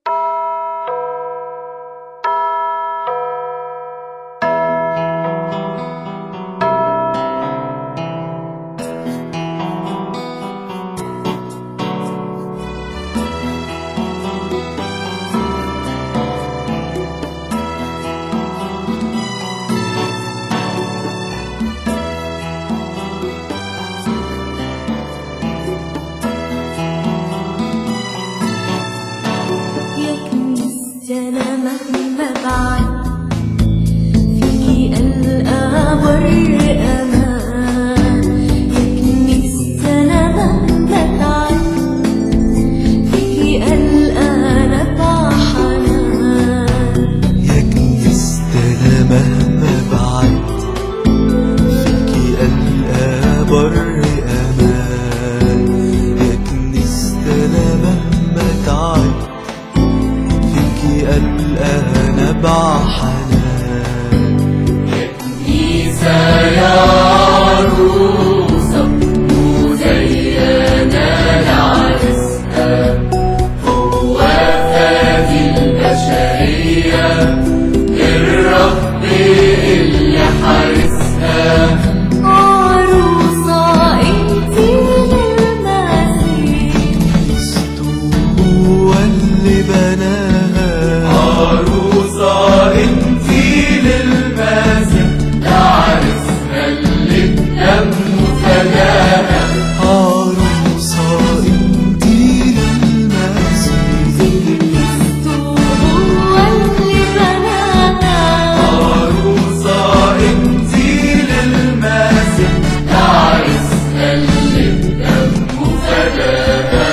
أنا مهما بعد فيكي ألقى بر أمان، يا كنيستي أنا مهما بعد فيكي ألقى نبع حنان، يا كنيستي أنا مهما بعد فيكي ألقى بر أمان، يا كنيستي أنا مهما تعب ألقى نبع حنان. يا كنيسة يا عروسة مزينة لعرسها، هو فادي البشرية الرب اللي حارسها. عروسة انتي للمسيح، كنيسته هو اللي بناها. عروسة انتي للمسيح لعرسها اللي بدمه فداها. عروسة انتي للمسيح، كنيسته هو اللي بناها. عروسة انتي للمسيح لعرسها اللي بدمه فداها.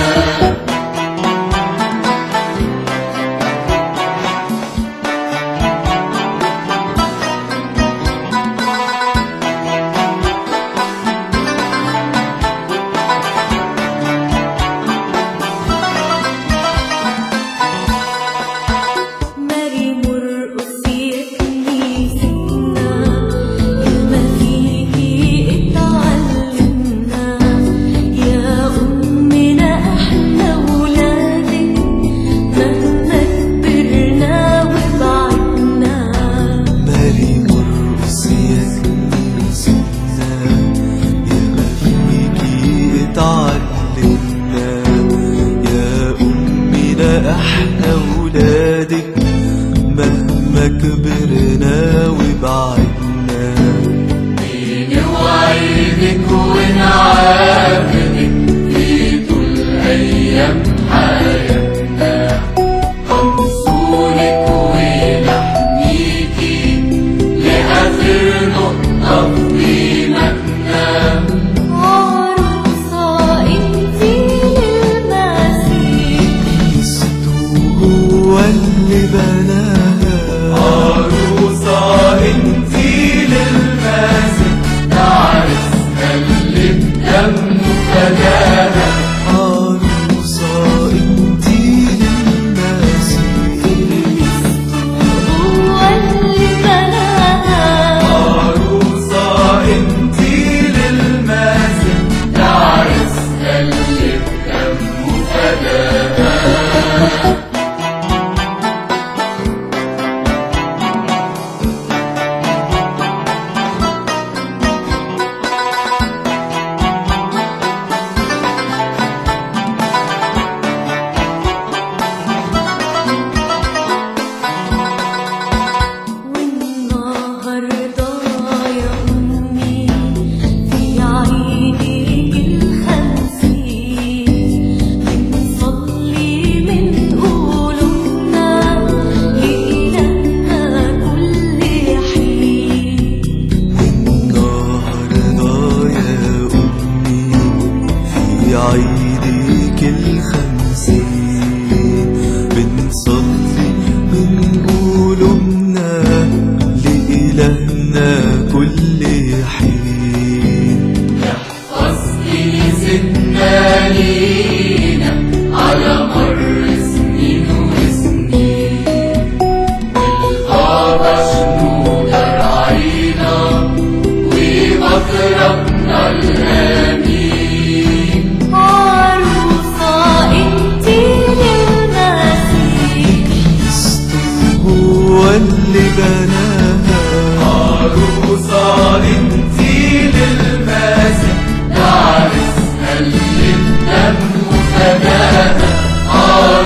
ماري مرقس يا كنيستنا، ياما فيكي اتعلمنا، يا أمنا احنا ولادك مهما كبرنا وبعدنا. ماري مرقس يا كنيستنا، ياما فيكي اتعلمنا، يا أمنا احنا ولادك مهما كبرنا وبعدنا. نوعدك ونعبدك في طول أيام حياتنا، هنصونك ونحميكي لآخر نقطة في إيماننا. عروسة انتي للمسيح، كنيسته هو اللي بناها. عروسة انتي للمسيح لعرسها اللي بدمه فداها. عروسة انتي للمسيح، هو اللي بناها. عروسة انتي للمسيح لعرسها اللي بدمه فداها.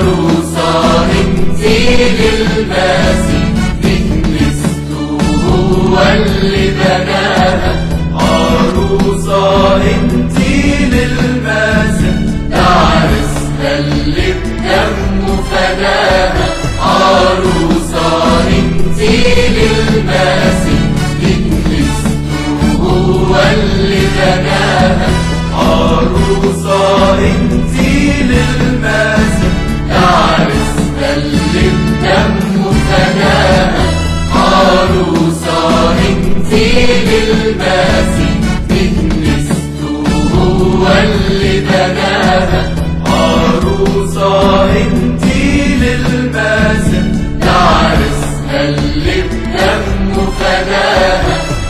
عروسة انتي للمسيح كنيسته هو اللي بناها عروسة انتي للمسيح ده عرسها اللي بدمه فداها عروسة انتي للمسيح كنيسته هو اللي بناها عروسة انتي للمسيح ده عرسها اللي بدمه فداها عروسة انتي للمسيح كنيسته هو اللي بناها عروسة انتي للمسيح ده عرسها اللي بدمه فداها